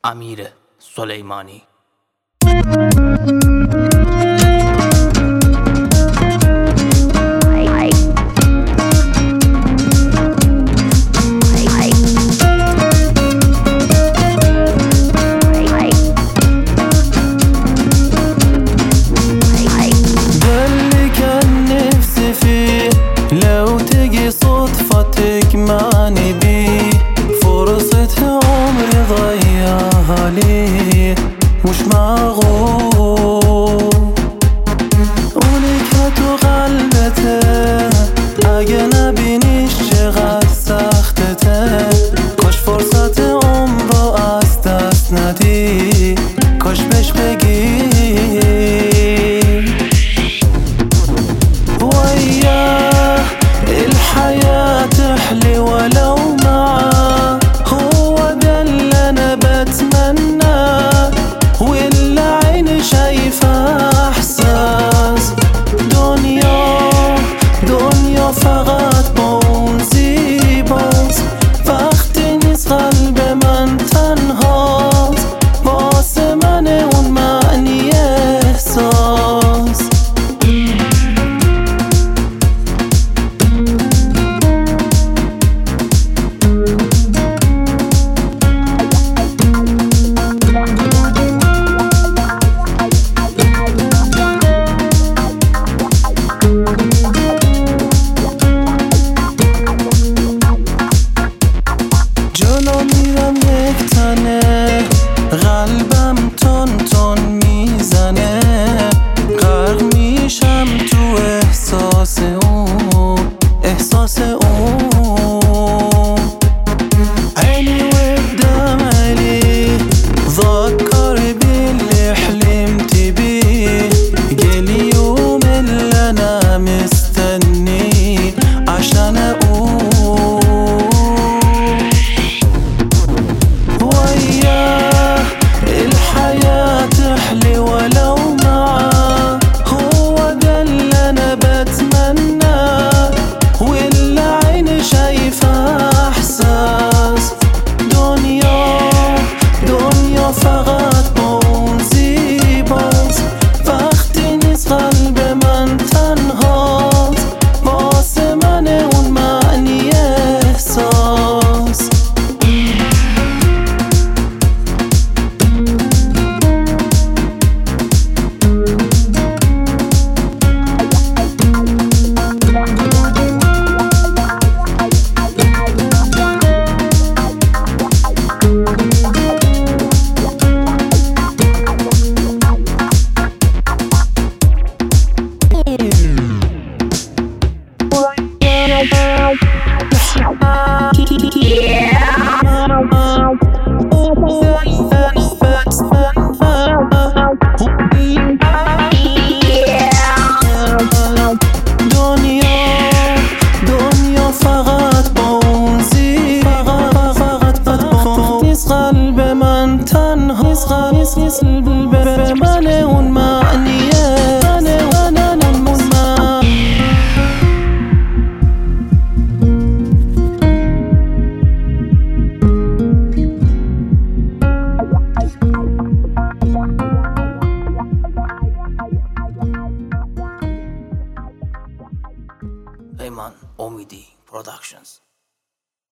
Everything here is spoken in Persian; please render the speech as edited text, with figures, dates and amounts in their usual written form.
امیر سلیمانی. تجمعني بيه فرصة عمري ضيعها ليه مش معقول اونی که تو قلبته اگه نبینیش چقدر سختته کاش فرصت عمر رو از دست ندی کاش بهش بگی وياه الحياة تحلي ولو معاه هو ده اللي انا بتمناه واللي عيني شايفه احساس دنیا فقط با اون زیباست وقتی نیست قلب من تنهاست واسه من اون معنی احساس قلبم تون تون میزنه غرق میشم تو احساس اون عيني قدام عيني ذكر باللي حلمت بيه جالي يوم اللي انا مستنيه عشان اقول وياه الحياة تحلي ولو معاه هو ده اللي انا بتمناه واللي عيني شايفه احساس دنیا فقط با اون زیباست وقتی نیست قلب من تنهاست واسه من اون معنی احساس دنیا فقط با اون فقط نیست قلب من تنها نیست